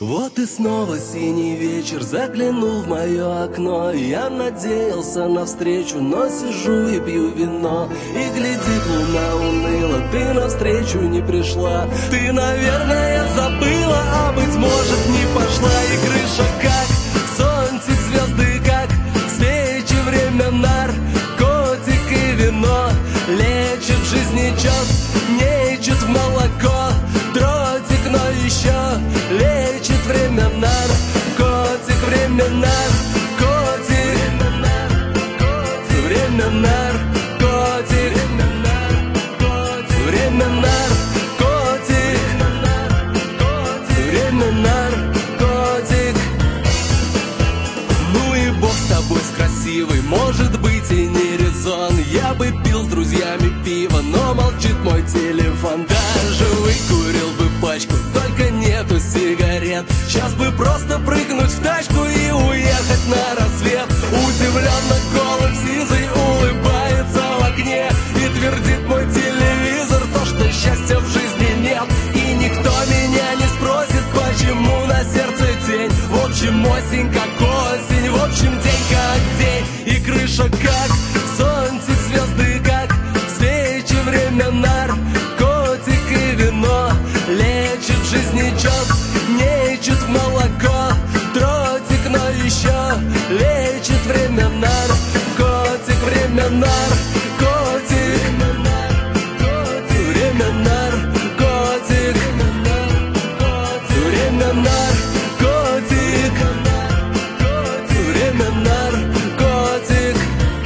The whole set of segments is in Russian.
Вот и снова синий вечер заглянул в мое окно. Я надеялся на встречу, но сижу и пью вино. И глядит луна уныло, ты навстречу не пришла. Ты, наверное, забыла, а быть может не пошла. И крыша как зонтик, звезды как свечи, время наркотик и вино. Лечит жизнечет, нечет в молоко. Дротик, но еще лечит время наркотик, время наркотик, время наркотик, время наркотик, время наркотик. Ну и бог с тобой, с красивой, может быть и не резон. Я бы пил с друзьями пиво, но молчит мой телефон. Даже выкурил бы пачку, только нету сигарет. Сейчас бы просто прыгнуть в тачку и уехать на рассвет. Удивленно голым сизый улыбается в окне и твердит мой телевизор то, что счастья в жизни нет. И никто меня не спросит, почему на сердце тень. В общем, осень как осень, в общем, день как день. И крыша как зонтик, звезды как свечи, время наркотик и вино. Лечит жизнечет, нечет в молоко. Дротик, но еще лечит время наркотик, время наркотик, время наркотик, время наркотик, время наркотик.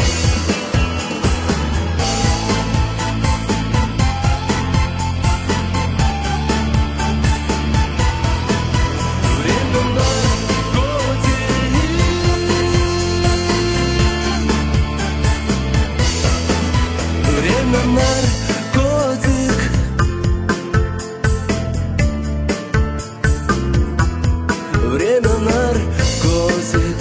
Время наркотик. Время наркотик.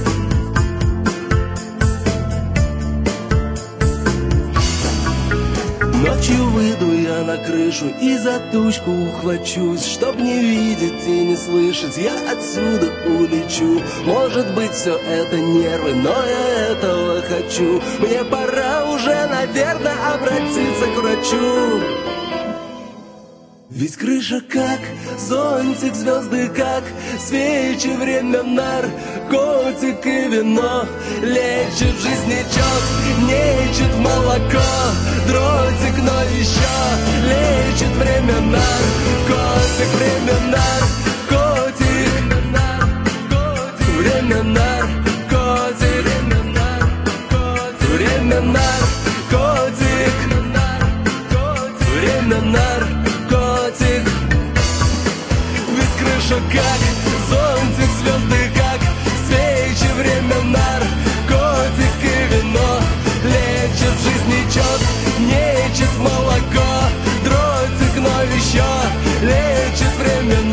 Ночью выйду я на крышу и за тучку ухвачусь. Чтоб не видеть и не слышать, я отсюда улечу. Может быть, все это нервы, но я этого хочу. Мне пора уже, наверное, обратиться к врачу. Ведь крыша как зонтик, звезды как свечи, время наркотик и вино. Лечит жизнечет, нечет молоко. Дротик, но еще лечит время наркотик, время наркотик, время наркотик, время наркотик, время наркотик. Ведь крыша как зонтик, звезды как свечи, время наркотик и вино. Лечит жизнечет, нечет молоко. Дротик, но еще лечит время